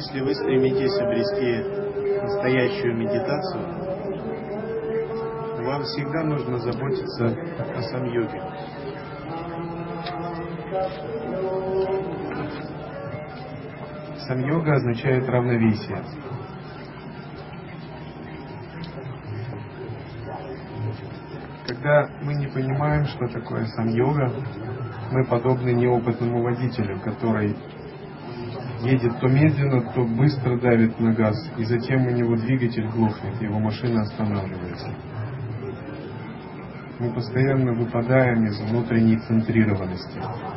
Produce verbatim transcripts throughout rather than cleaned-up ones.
Если вы стремитесь обрести настоящую медитацию, вам всегда нужно заботиться о самьоге. Самьога означает равновесие. Когда мы не понимаем, что такое самьога, мы подобны неопытному водителю, который едет то медленно, то быстро давит на газ, и затем у него двигатель глохнет, его машина останавливается. Мы постоянно выпадаем из внутренней центрированности.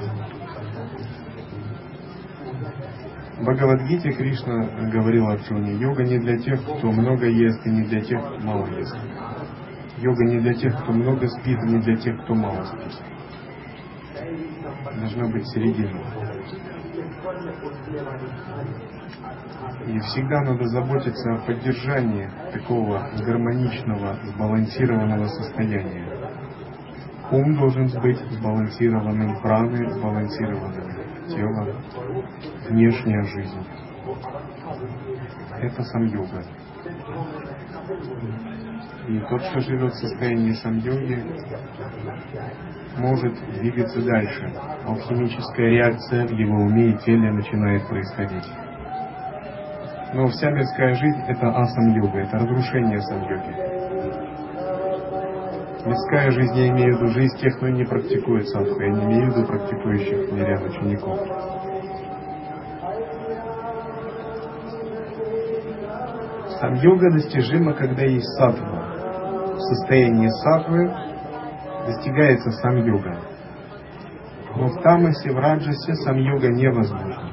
В Бхагавад-гите Кришна говорил Арджуне: йога не для тех, кто много ест, и не для тех, кто мало ест. Йога не для тех, кто много спит, и не для тех, кто мало спит. Должна быть середина. И всегда надо заботиться о поддержании такого гармоничного, сбалансированного состояния. Ум должен быть сбалансированным, праны сбалансированным, тело, внешняя жизнь. Это самьога. И тот, кто живет в состоянии самьоги, может двигаться дальше. Алхимическая реакция в его уме и теле начинает происходить. Но вся мирская жизнь — это асам-йога, это разрушение самьоги. Мирская жизнь, я имею в виду жизнь тех, кто не практикует садху, я не имею в виду практикующих в мире учеников. Самьога достижима, когда есть саттва. В состоянии саттвы достигается самьога. Но в тамасе, в раджасе самьога невозможна.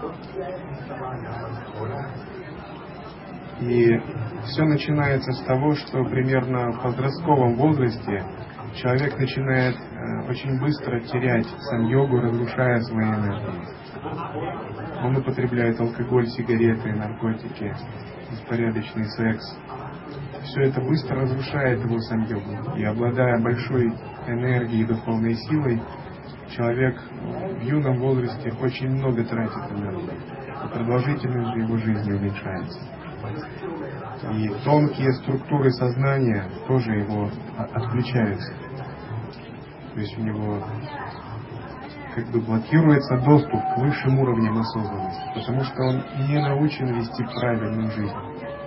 И все начинается с того, что примерно в подростковом возрасте человек начинает э, очень быстро терять самьогу, разрушая свои энергии. Он употребляет алкоголь, сигареты, наркотики, беспорядочный секс. Все это быстро разрушает его самьогу. И обладая большой энергией и духовной силой, человек в юном возрасте очень много тратит энергии. И продолжительность же его жизни уменьшается. И тонкие структуры сознания тоже его отключаются. То есть у него как бы блокируется доступ к высшим уровням осознанности, потому что он не научен вести правильную жизнь.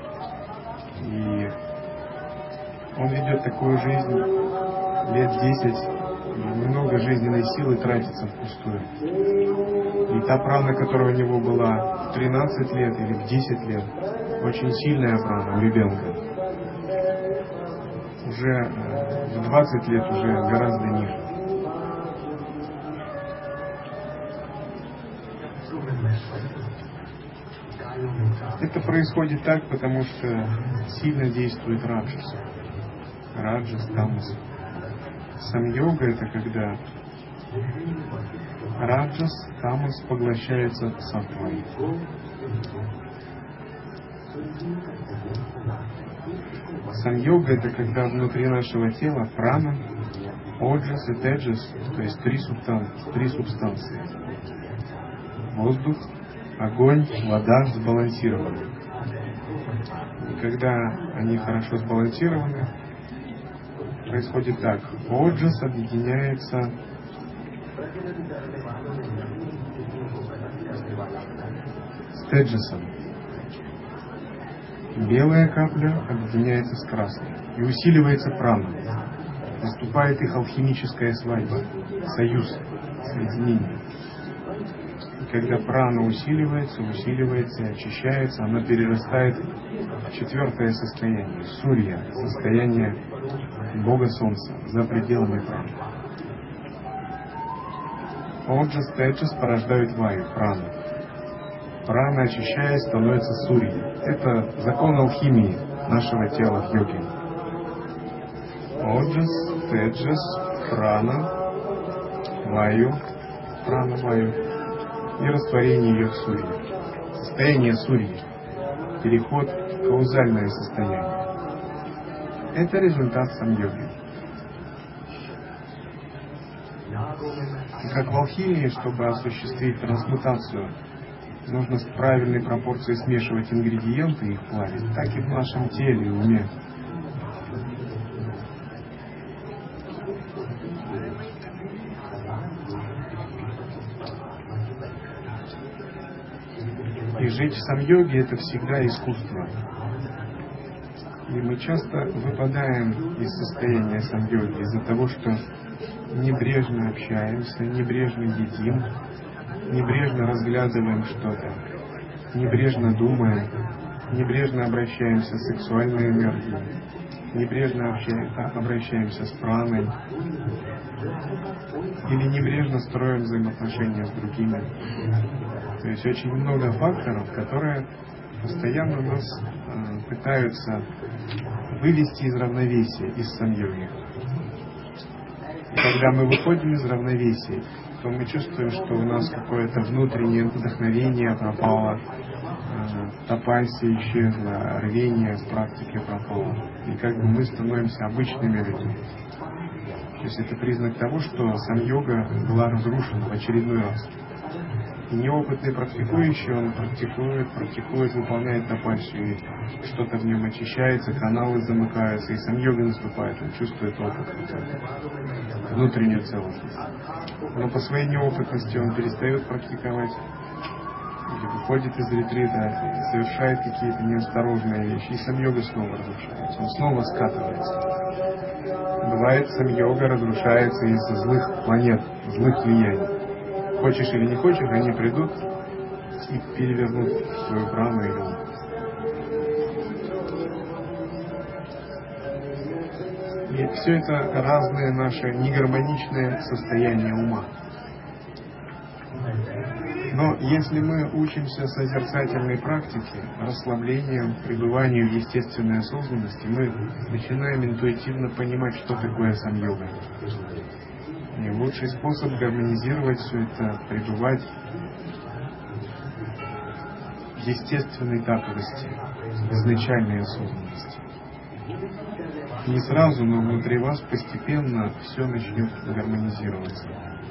И он ведет такую жизнь лет десять, и много жизненной силы тратится впустую. И та прана, которая у него была в тринадцать лет или в десять лет, очень сильная прана у ребенка, уже в двадцать лет уже гораздо ниже. Это происходит так, потому что сильно действует раджас. Раджас, тамас. Самьога — это когда раджас, тамас поглощается саттвой. Самьога — это когда внутри нашего тела прана, оджас и теджас, то есть три субстанции, три субстанции. Воздух, огонь, вода сбалансированы. И когда они хорошо сбалансированы, происходит так. Оджас объединяется с теджасом. Белая капля объединяется с красной. И усиливается прана. Наступает их алхимическая свадьба, союз, соединение. И когда прана усиливается, усиливается и очищается, она перерастает в четвертое состояние, сурья, состояние Бога Солнца, за пределами праны. Оджас, теджас порождают ваю, прану. Прана, очищаясь, становится сурьей. Это закон алхимии нашего тела в йоге. Оджас, теджас, прана, ваю, прана, ваю и растворение ее в сурье. Состояние сурьи. Переход в каузальное состояние. Это результат самьоги. И как в алхимии, чтобы осуществить трансмутацию нужно с правильной пропорцией смешивать ингредиенты и их плавить, так и в нашем теле и уме. И жить в сам-йоге — это всегда искусство. И мы часто выпадаем из состояния сам-йоги из-за того, что небрежно общаемся, небрежно едим, небрежно разглядываем что-то, небрежно думаем, небрежно обращаемся с сексуальной энергией, небрежно общаем, обращаемся с праной, или небрежно строим взаимоотношения с другими. То есть очень много факторов, которые постоянно нас э, пытаются вывести из равновесия, из сам-йоги. И когда мы выходим из равновесия, то мы чувствуем, что у нас какое-то внутреннее вдохновение пропало, э, тапасия исчезла, рвение в практике пропало. И как бы мы становимся обычными людьми. То есть это признак того, что сам-йога была разрушена в очередной раз. И неопытный практикующий, он практикует, практикует, выполняет тапасию, и что-то в нем очищается, каналы замыкаются, и сам-йога наступает, он чувствует опыт, внутреннюю целостность. Но по своей неопытности он перестает практиковать, или выходит из ретрита, совершает какие-то неосторожные вещи, и сам-йога снова разрушается, он снова скатывается. Бывает, сам-йога разрушается из-за злых планет, злых влияний. Хочешь или не хочешь, они придут и перевернут свою прану или ум. И все это разные наши негармоничные состояния ума. Но если мы учимся созерцательной практике, расслаблению, пребыванию в естественной осознанности, мы начинаем интуитивно понимать, что такое сам-йога. И лучший способ гармонизировать все это — пребывать в естественной таповости, изначальной осознанности. Не сразу, но внутри вас постепенно все начнет гармонизироваться.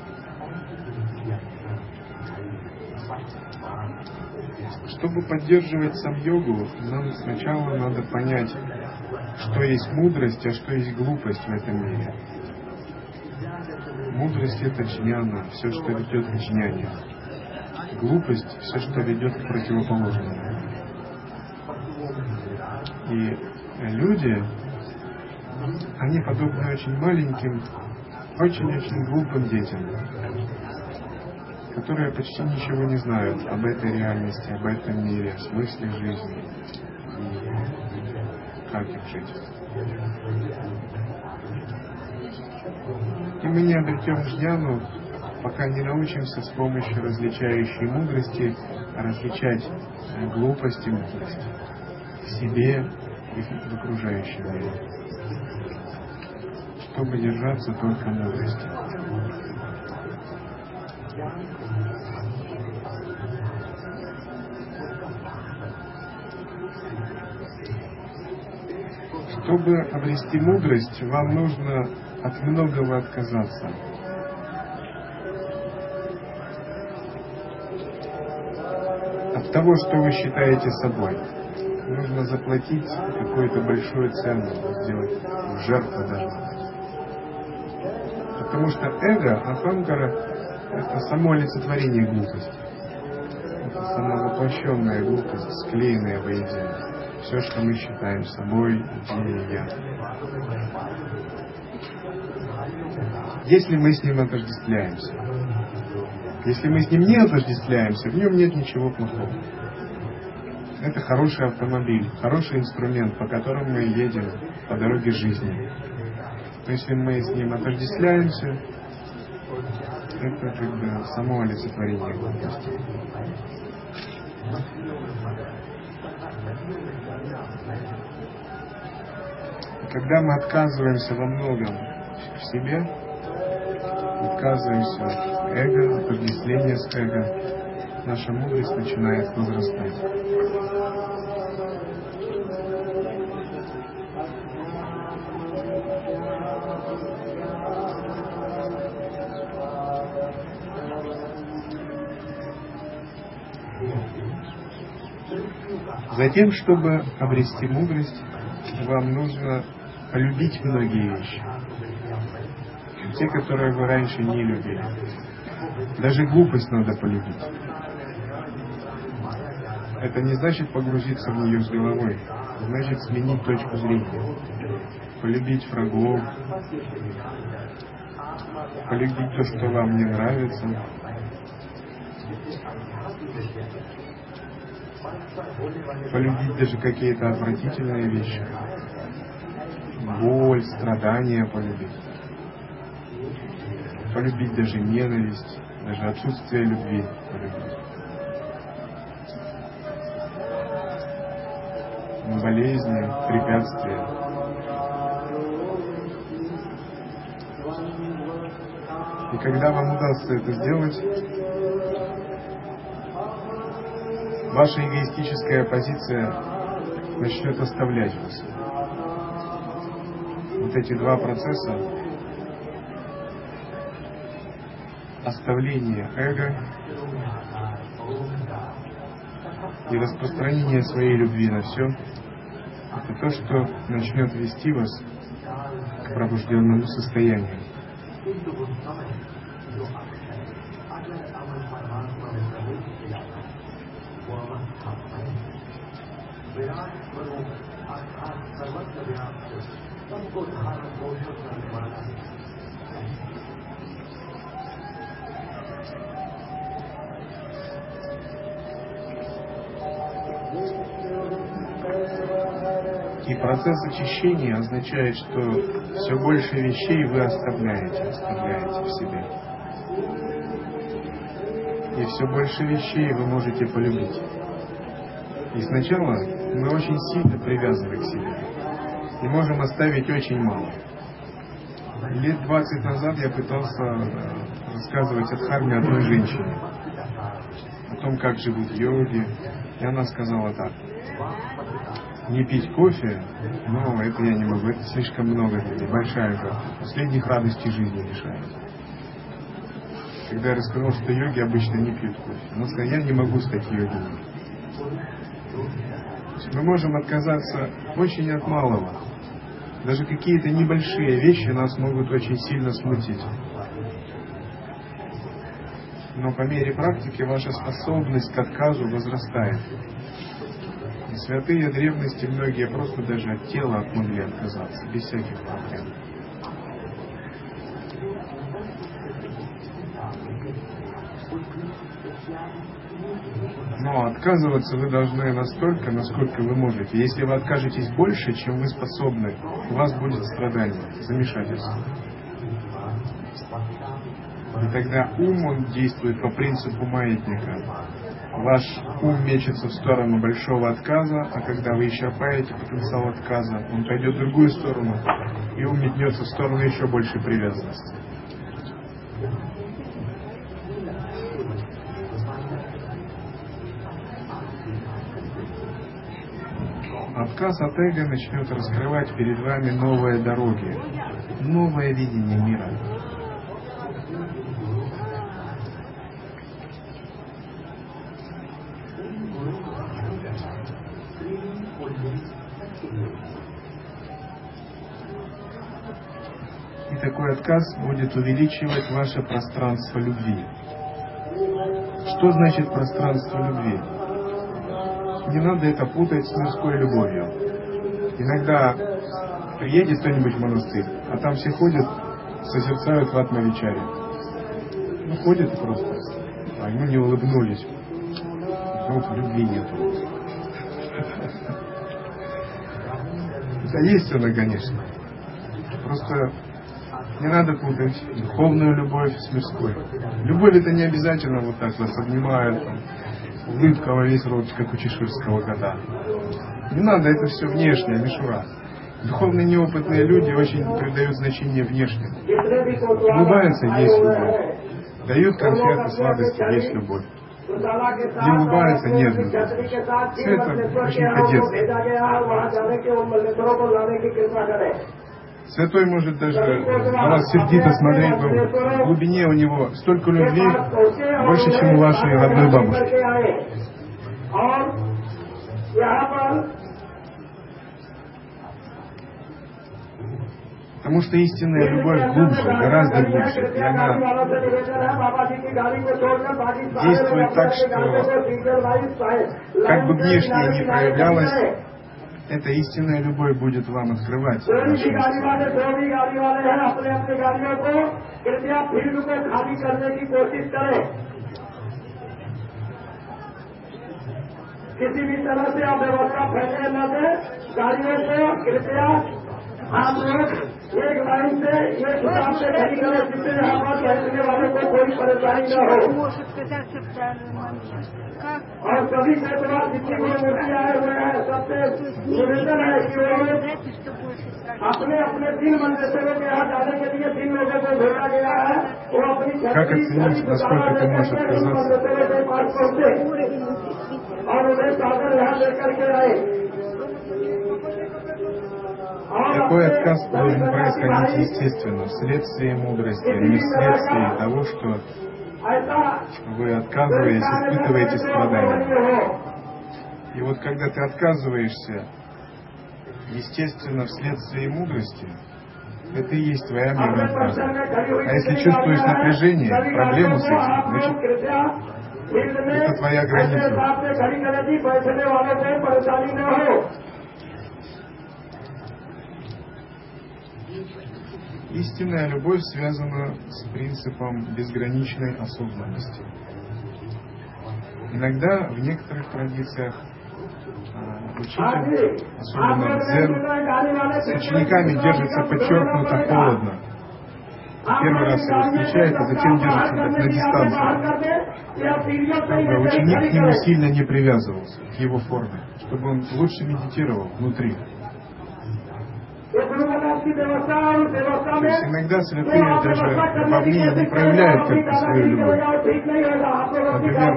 Чтобы поддерживать сам-йогу, нам сначала надо понять, что есть мудрость, а что есть глупость в этом мире. Мудрость — это джняна, все, что ведет к джняне. Глупость — все, что ведет к противоположному. И люди, они подобны очень маленьким, очень-очень глупым детям, которые почти ничего не знают об этой реальности, об этом мире, о смысле жизни и как им жить. И мы не обретем джняну, пока не научимся с помощью различающей мудрости различать глупость и мудрость в себе и в окружающем мире, чтобы держаться только мудрости. Чтобы обрести мудрость, вам нужно от многого отказаться. От того, что вы считаете собой, нужно заплатить какую-то большую цену, сделать жертву даже. Потому что эго, ахамкара, это само олицетворение глупости. Это самовоплощенная глупость, склеенная воедино. Все, что мы считаем собой, идеей я. Если мы с ним отождествляемся. Если мы с ним не отождествляемся, в нем нет ничего плохого. Это хороший автомобиль, хороший инструмент, по которому мы едем по дороге жизни. Но если мы с ним отождествляемся, это как бы само олицетворение глупости. И когда мы отказываемся во многом в себе, отказываемся от эго, от отождествления с эго, наша мудрость начинает возрастать. Затем, чтобы обрести мудрость, вам нужно полюбить многие вещи. Те, которые вы раньше не любили. Даже глупость надо полюбить. Это не значит погрузиться в нее с головой. Значит сменить точку зрения. Полюбить врагов. Полюбить то, что вам не нравится. Полюбить даже какие-то отвратительные вещи. Боль, страдания полюбить. Полюбить даже ненависть, даже отсутствие любви полюбить. Болезни, препятствия. И когда вам удастся это сделать, ваша эгоистическая позиция начнет оставлять вас. Вот эти два процесса, оставление эго и распространение своей любви на все, это то, что начнет вести вас к пробужденному состоянию. И процесс очищения означает, что все больше вещей вы оставляете, оставляете в себе. И все больше вещей вы можете полюбить. И сначала мы очень сильно привязаны к себе. И можем оставить очень мало. Лет двадцать назад я пытался рассказывать о дхарме одной женщине. О том, как живут йоги. И она сказала так. Не пить кофе, но это я не могу, это слишком много для меня, большая жертва. Последних радостей жизни лишает. Когда я рассказал, что йоги обычно не пьют кофе, она сказала, я не могу стать йогиной. Мы можем отказаться очень от малого. Даже какие-то небольшие вещи нас могут очень сильно смутить. Но по мере практики ваша способность к отказу возрастает. И святые древности многие просто даже от тела могли отказаться, без всяких проблем. Но отказываться вы должны настолько, насколько вы можете. Если вы откажетесь больше, чем вы способны, у вас будет страдание, замешательство. И тогда ум, он действует по принципу маятника. Ваш ум мечется в сторону большого отказа, а когда вы исчерпаете потенциал отказа, он пойдет в другую сторону, и ум метнется в сторону еще большей привязанности. Отказ от эго начнет раскрывать перед вами новые дороги, новое видение мира. И такой отказ будет увеличивать ваше пространство любви. Что значит пространство любви? Не надо это путать с мирской любовью. Иногда приедет кто-нибудь в монастырь, а там все ходят, созерцают в атмавичаре. Ну, ходят и просто. А ему не улыбнулись. Ну, любви нету. Да есть она, конечно. Просто не надо путать духовную любовь с мирской. Любовь это не обязательно вот так вас обнимают, улыбка во весь рот, как у чеширского кота. Не надо, это все внешнее, мишура. Духовные неопытные люди очень придают значение внешнему. Улыбаются, есть любовь. Дают конфеты, сладости, есть любовь. Не улыбаются, нет любовь. Все это очень по-детски. Святой может даже на вас сердито смотреть, но в глубине у него столько любви, больше, чем у вашей родной бабушки. Потому что истинная любовь глубже, гораздо глубже. И она действует так, что как бы внешне не проявлялась, эта истинная любовь будет вам открывать ваши किसी भी तरह से आप व्यवस्था फैसले न दें, गाड़ियों को कृपया आप लोग एक लाइन से एक हिसाब से खड़ी करें, जिससे यहाँ पर बैठने वालों को कोई परेशानी न हो। और सभी के बाद जितनी भी मूर्ति आए हुए हैं, सबसे निवेदन है कि वो अपने अपने तीन मंदिरों के यहाँ जाने के लिए तीन लोगों को भेजा गया है, वो अपनी छठी मंदिरों के पास पहुंचे और उन्हें सागर यहाँ लेकर के आए। Такой отказ должен происходить естественно, вследствие мудрости, не вследствие того, что вы, отказываясь, испытываете страдания. И вот когда ты отказываешься, естественно, вследствие мудрости, это и есть твоя мера отказа. А если чувствуешь напряжение, проблему с этим, значит, это твоя граница. Истинная любовь связана с принципом безграничной осознанности. Иногда в некоторых традициях учитель, особенно в дзен, с учениками держится подчеркнуто холодно. Первый раз его встречает, а затем держится так на дистанции. Чтобы ученик к нему сильно не привязывался, к его форме, чтобы он лучше медитировал внутри. То есть иногда святые даже вовне не проявляют как-то свою любовь. Например,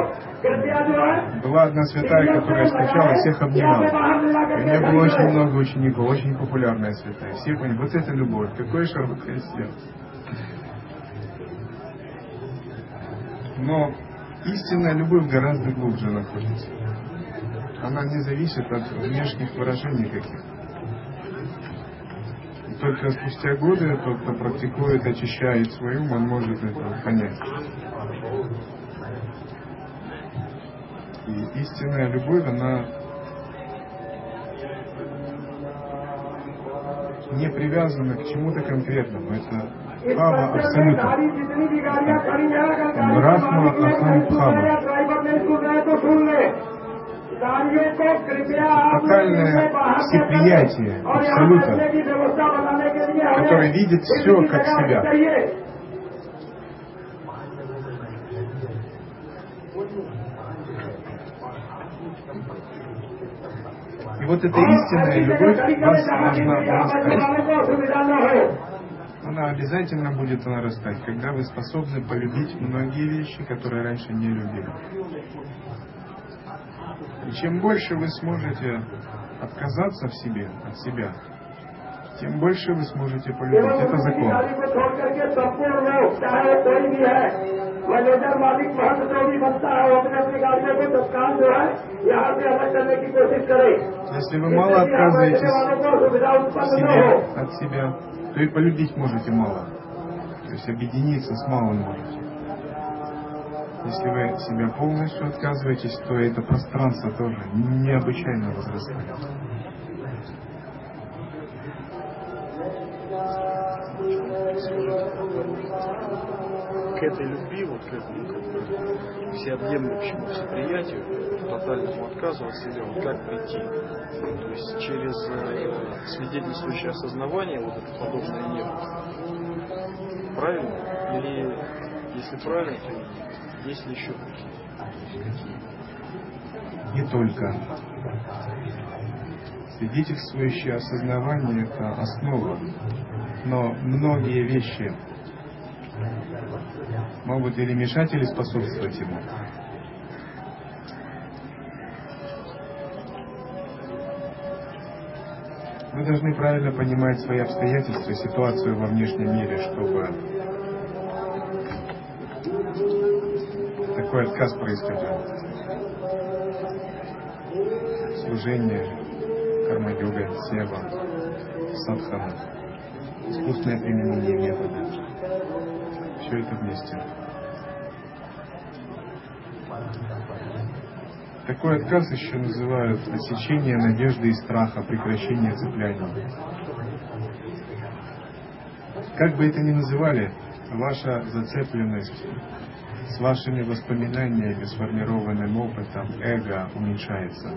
была одна святая, которая встречала, всех обнимала. И у нее было очень много учеников, очень популярная святая. Все поняли, вот это любовь, какое широкое сердце. Но истинная любовь гораздо глубже находится. Она не зависит от внешних выражений каких-то. Только спустя годы тот, кто практикует, очищает свой ум, он может это понять. И истинная любовь, она не привязана к чему-то конкретному. Это бхава абсолютно. Брахма ахам бхава. Тотальное всеприятие абсолюта, который видит все как себя. И вот эта истинная любовь вас должна нарастать. Она обязательно будет нарастать, когда вы способны полюбить многие вещи, которые раньше не любили. И чем больше вы сможете отказаться в себе, от себя, тем больше вы сможете полюбить. Это закон. Если вы мало отказываетесь себе, от себя, то и полюбить можете мало. То есть объединиться с малым можете. Если вы себя полностью отказываетесь, то это пространство тоже необычайно возрастает. К этой любви, вот к этому как бы всеобъемлющему всеприятию, тотальному отказу от себя, вот как прийти? То есть через э, свидетельствующее осознавание вот это подобное нежность. Правильно? Или если правильно, то есть ли еще какие-то? Не только. Свидетельствующее осознавание – это основа, но многие вещи могут или мешать, или способствовать ему. Вы должны правильно понимать свои обстоятельства, ситуацию во внешнем мире, чтобы такой отказ происходил. служение, карма-йога, сева, садхана, искусственное применение метода. Все это вместе. Такой отказ еще называют отсечение надежды и страха, прекращение цепляния. Как бы это ни называли, ваша зацепленность с вашими воспоминаниями, сформированным опытом, эго уменьшается.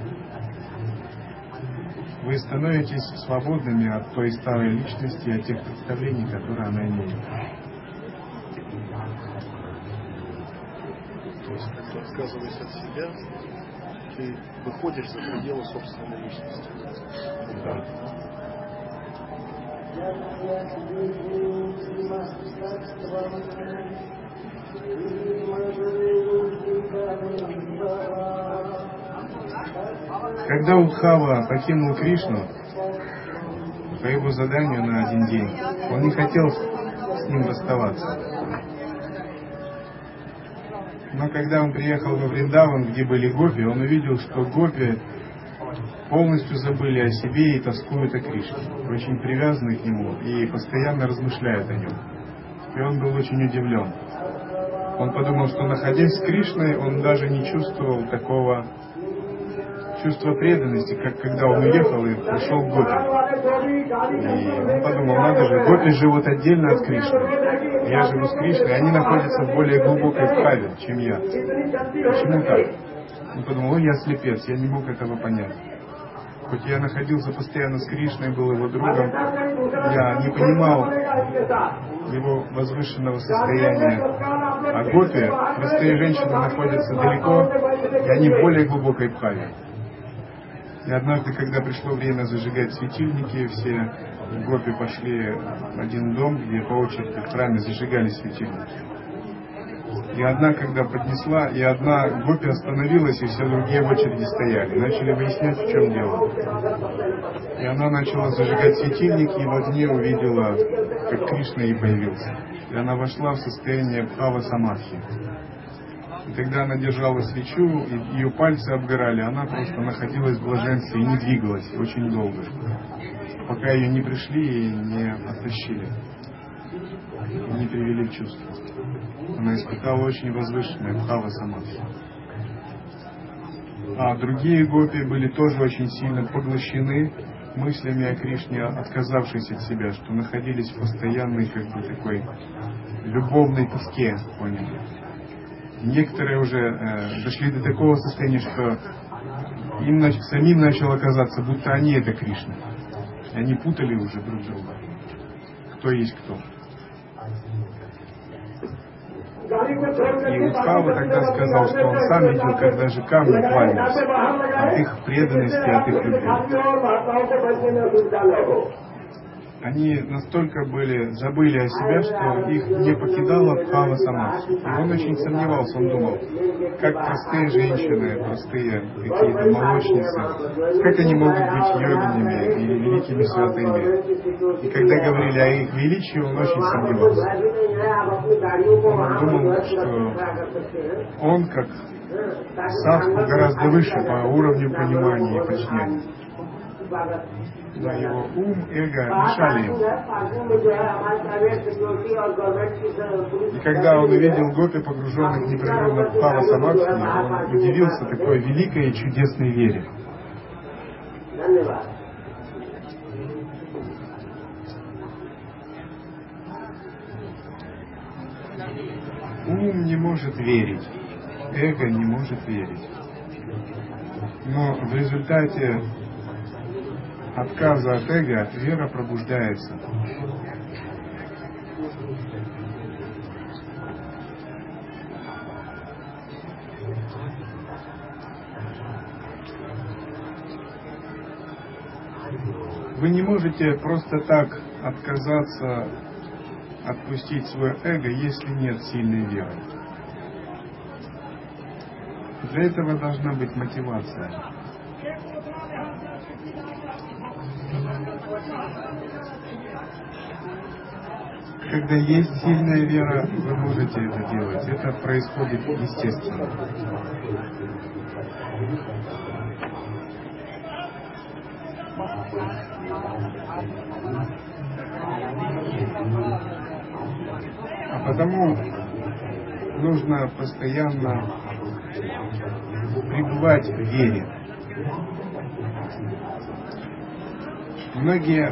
Вы становитесь свободными от той старой личности и от тех представлений, которые она имеет. То есть, когда отказываясь от себя, ты выходишь за пределы собственной личности. Да. Когда Удхава покинул Кришну по его заданию на один день, он не хотел с ним расставаться. Но когда он приехал во Вриндаван, где были гопи, он увидел, что гопи полностью забыли о себе и тоскуют о Кришне, очень привязаны к нему и постоянно размышляют о нем. И он был очень удивлен. Он подумал, что находясь с Кришной, он даже не чувствовал такого чувства преданности, как когда он уехал и пришел к гопи. И он подумал, надо же, гопи живут отдельно от Кришны. Я живу с Кришной, они находятся в более глубокой вправе, чем я. Почему так? Он подумал, ой, я слепец, я не мог этого понять. Хоть я находился постоянно с Кришной, был его другом, я не понимал его возвышенного состояния. А гопи, простые женщины, находятся далеко, и они в более глубокой вправе. И однажды, когда пришло время зажигать светильники, все гопи пошли в один дом, где по очереди в храме зажигали светильники. И одна, когда поднесла, и одна гопи остановилась, и все другие в очереди стояли. Начали выяснять, в чем дело. И она начала зажигать светильники, и в огне увидела, как Кришна ей появился. И она вошла в состояние бхава самадхи. И тогда она держала свечу, и ее пальцы обгорали, она просто находилась в блаженстве и не двигалась очень долго, пока ее не пришли и не оттащили, и не привели в чувство. Она испытала очень возвышенное бхава самадхи. А другие гопи были тоже очень сильно поглощены мыслями о Кришне, отказавшись от себя, что находились в постоянной, как бы, такой любовной тоске, поняли. Некоторые уже э, дошли до такого состояния, что им нач- самим начало казаться, будто они это Кришна. И они путали уже друг друга. Кто есть кто. И Удхава тогда сказал, что он сам видел, как даже камни плавились от их преданности, от их любви. Они настолько были, забыли о себе, что их не покидала бхава самадхи. И он очень сомневался, он думал, как простые женщины, простые какие-то молочницы, как они могут быть йогинями или великими святыми. И когда говорили о их величии, он очень сомневался. Он думал, что он, как садху, гораздо выше по уровню понимания и подчинения. Но его ум, эго мешали ему. И когда он увидел гопи, погруженных непрерывно в бхава самадхи, он удивился такой великой и чудесной вере. Ум не может верить, эго не может верить. Но в результате отказа от эго вера пробуждается. Вы не можете просто так отказаться, отпустить свое эго, если нет сильной веры. Для этого должна быть мотивация. Когда есть сильная вера, вы можете это делать. Это происходит естественно. А потому нужно постоянно пребывать в вере. Многие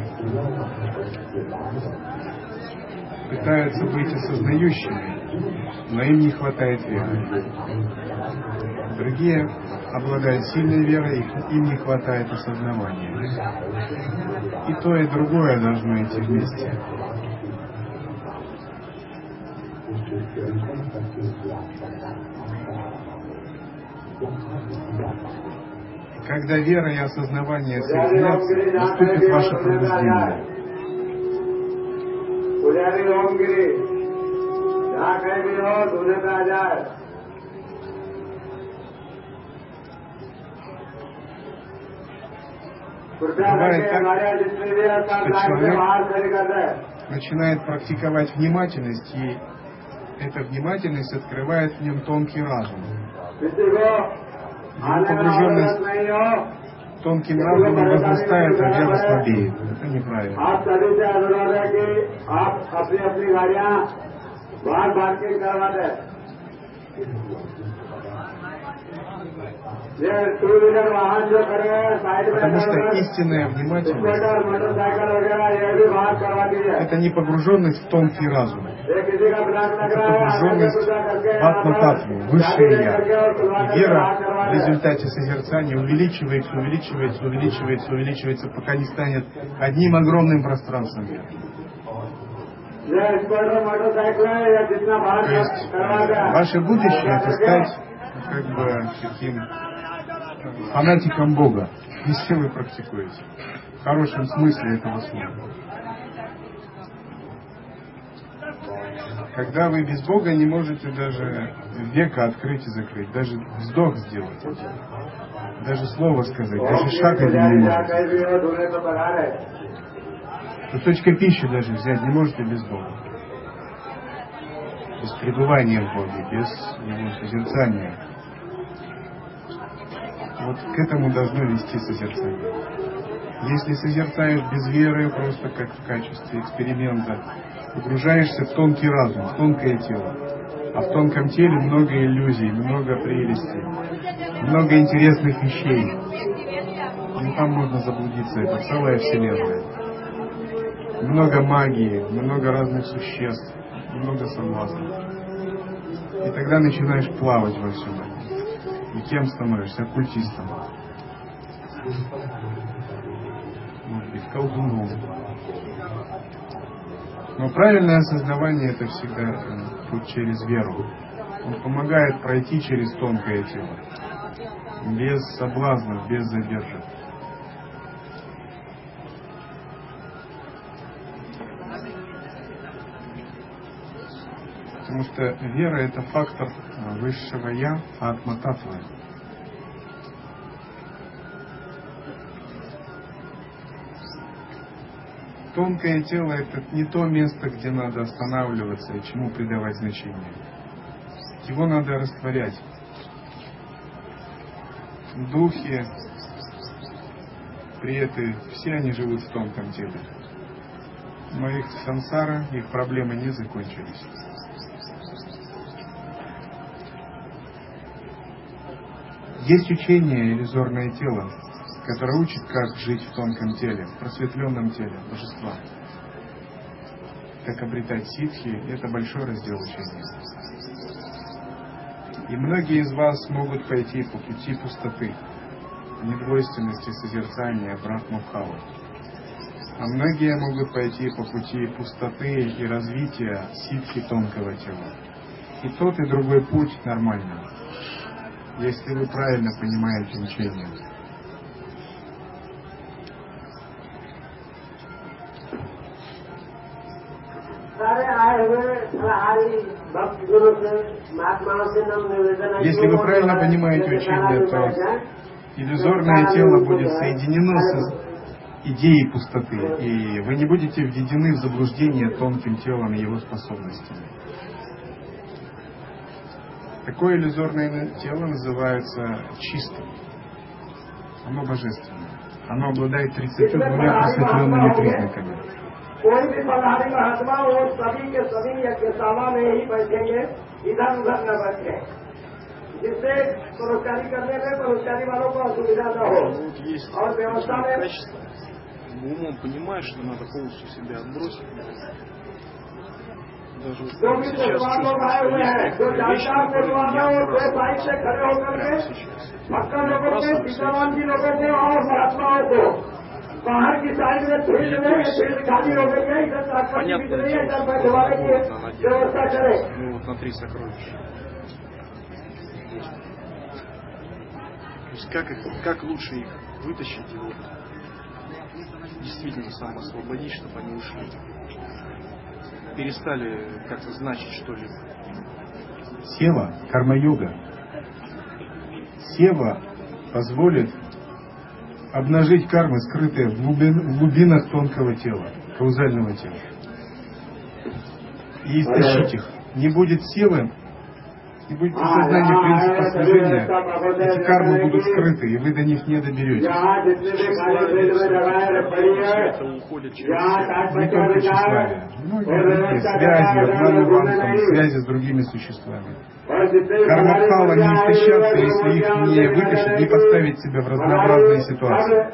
пытаются быть осознающими, но им не хватает веры. Другие обладают сильной верой, им не хватает осознавания. И то, и другое должно идти вместе. Когда вера и осознавание соединятся, наступит ваше пробуждение. Бывает так, что человек начинает практиковать внимательность, и эта внимательность открывает в нем тонкий разум. Его погруженность тонким разумом возрастает, а вера слабеет. Это неправильно. Потому что истинная внимательность — это не погруженность в тонкий разум. Это погруженность в атма-татву, высшее Я. И вера в результате созерцания увеличивается, увеличивается, увеличивается, увеличивается, пока не станет одним огромным пространством веры. То есть ваше будущее — это стать как бы таким фанатиком Бога, если вы практикуете. В хорошем смысле этого слова. Когда вы без Бога не можете даже века открыть и закрыть, даже вздох сделать, даже слово сказать, даже шаг один не можете. Кусочка пищи даже взять не можете без Бога. Без пребывания в Боге, без Его созерцания. Вот к этому должно вести созерцание. Если созерцаешь без веры, просто как в качестве эксперимента, погружаешься в тонкий разум, в тонкое тело. А в тонком теле много иллюзий, много прелестей, много интересных вещей. И там можно заблудиться, это целая вселенная. Много магии, много разных существ, много соблазнов. И тогда начинаешь плавать во всем этом. И кем становишься? Оккультистом. Может быть, колдуном. Но правильное осознавание — это всегда путь через веру. Он помогает пройти через тонкое тело. Без соблазнов, без задержек. Потому что вера — это фактор высшего Я, атма-татвы. Тонкое тело — это не то место, где надо останавливаться и чему придавать значение. Его надо растворять. Духи, преты, все они живут в тонком теле. Но их сансара, их проблемы не закончились. Есть учение иллюзорное тело, которое учит, как жить в тонком теле, в просветленном теле божества. Как обретать ситхи — это большой раздел учения. И многие из вас могут пойти по пути пустоты, недвойственности созерцания брахмабхавы. А многие могут пойти по пути пустоты и развития ситхи тонкого тела. И тот, и другой путь нормальный, если вы правильно понимаете учение. Если вы правильно понимаете учение, то иллюзорное тело будет соединено с идеей пустоты, и вы не будете введены в заблуждение тонким телом и его способностями. Такое иллюзорное тело называется чистым. Оно божественное. Оно обладает тридцатью двумя просветленными признаками. कोई भी बलहारी महात्मा वो सभी के सभी यज्ञशाला में ही बैठेंगे, इधर उधर न बैठे, जिससे परोपकारी करने में परोपकारी वालों को असुविधा न हो और व्यवस्था में умом понимаешь, что надо полностью себя отбросить. Даже вот जो भी сейчас मुसलमान लोग आए हुए हैं, जो जानकार मुसलमान हैं, वो दो साइड से खड़े होकर के भक्तों लोगों को, सीताराम जी लोगों को और महात्माओं को बाहर की साइड में फील्ड में फील्ड खाली हो गई है, इधर ताकत बिक रही है, इधर बैठवाने की व्यवस्था करें. Ну вот на три сокровища. То есть как, их, как лучше их вытащить и вот действительно самоосвободить, чтобы они ушли. Перестали как-то значить что-либо. Сева, карма-йога. Сева позволит обнажить кармы, скрытые в, глубин, в глубинах тонкого тела, каузального тела. И истощить их. Не будет севы, не будет осознания принципа служения, эти кармы будут скрыты, и вы до них не доберетесь. Это уходит через Не только тщеславие, но и другие связи, обманыванцам, связи с другими существами. Карма-пхала не истощатся, если их не вытащить, не поставить себя в разнообразные ситуации.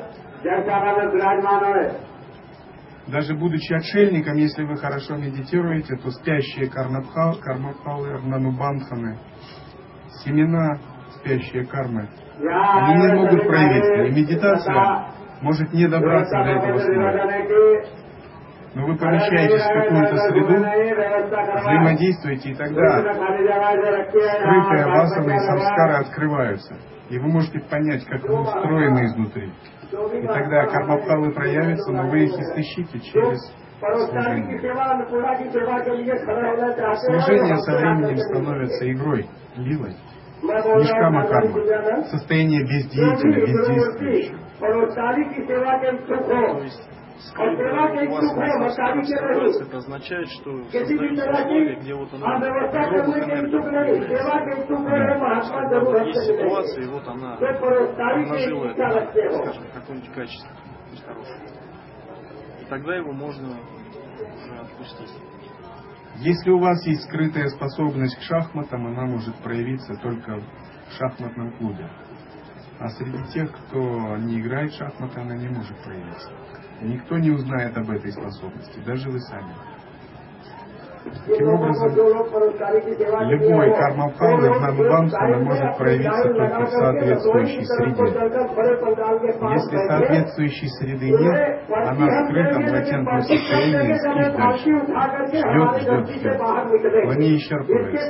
Даже будучи отшельником, если вы хорошо медитируете, то спящие кармапхалы, кармапхалы, нанубандханы, семена, спящие кармы, они не могут проявиться. И медитация может не добраться до этого слоя. Но вы помещаетесь в какую-то среду, взаимодействуете, и тогда скрытые васаны и самскары открываются. И вы можете понять, как вы устроены изнутри. И тогда кармапхалы проявятся, но вы их истощите через служение. Служение со временем становится игрой, лилой. Нишкама карма. Состояние бездеятеля, бездействующего. То есть скрытая у вас концентрация, это означает, что создаются условия, где вот она грубых энергий проявляется. Вот есть ситуация, и вот она обнажила это, скажем, в каком-нибудь качестве, пусть хорошем. И тогда его можно уже отпустить. Если у вас есть скрытая способность к шахматам, она может проявиться только в шахматном клубе. А среди тех, кто не играет в шахматы, она не может проявиться. Никто не узнает об этой способности, даже вы сами. Таким образом, любой кармапхала в нанубандхана может проявиться только в соответствующей среде. Если соответствующей среды нет, она в скрытом латентном состоянии спит дальше. Ждет, ждет, ждет. Но не исчерпывается.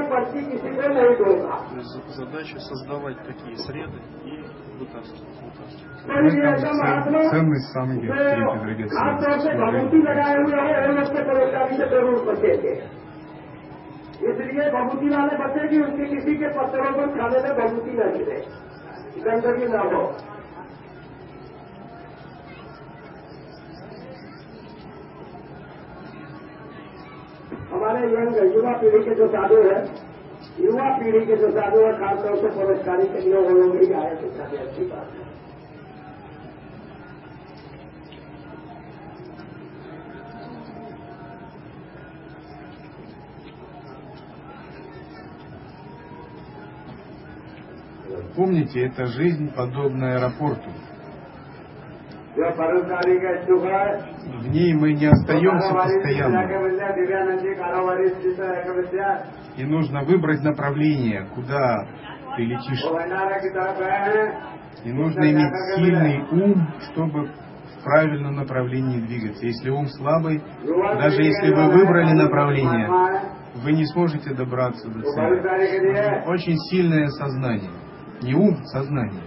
Задача создавать такие среды и вытаскивать. В этом ценность санги, третьей драгоценности. इसलिए बबूती वाले बच्चे भी उनके किसी के पत्थरों पर खाने में बबूती न गिरे, गंदगी न हो. हमारे यंग युवा पीढ़ी के जो साधु है, युवा पीढ़ी के जो साधु है, खासतौर से परोपकारी के लिए वो लोग ही आए तो काफी अच्छी बात है. Помните, эта жизнь подобна аэропорту. В ней мы не остаемся постоянно. И нужно выбрать направление, куда ты летишь. И нужно иметь сильный ум, чтобы в правильном направлении двигаться. Если ум слабый, даже если вы выбрали направление, вы не сможете добраться до цели. Нужно очень сильное сознание. Не ум, сознание.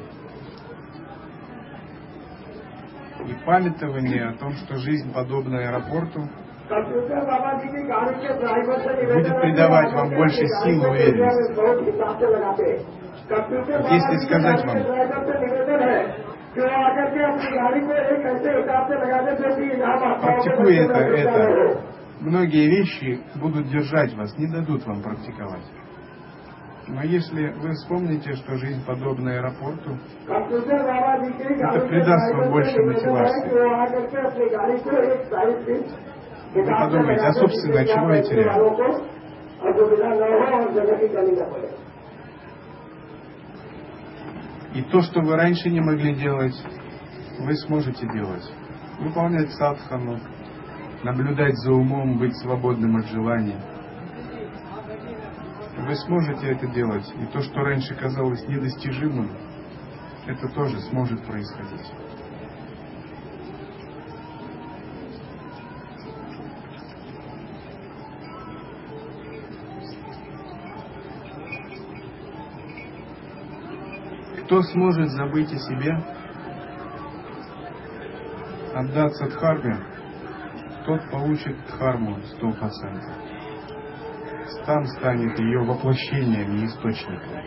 И памятование о том, что жизнь подобна аэропорту, будет придавать вам больше сил и уверенности. Если сказать вам, практикуя это, это, многие вещи будут держать вас, не дадут вам практиковать. Но если вы вспомните, что жизнь подобна аэропорту, कपूरथला बाबा जी के это गाड़ी के придаст вам ड्राइवर больше से मिलने वाले мотивации. कि वो आकर के अपनी गाड़ी को एक साइड पे Вы подумайте, а собственно, чего я теряю? वालों को असुविधा न हो और जगह की कमी न पड़े. И то, что вы раньше не могли делать, вы сможете делать. Выполнять садхану, наблюдать за умом, быть свободным от желаний. Вы сможете это делать. И то, что раньше казалось недостижимым, это тоже сможет происходить. Кто сможет забыть о себе, отдаться дхарме, тот получит дхарму сто процентов. Там станет ее воплощением и источником.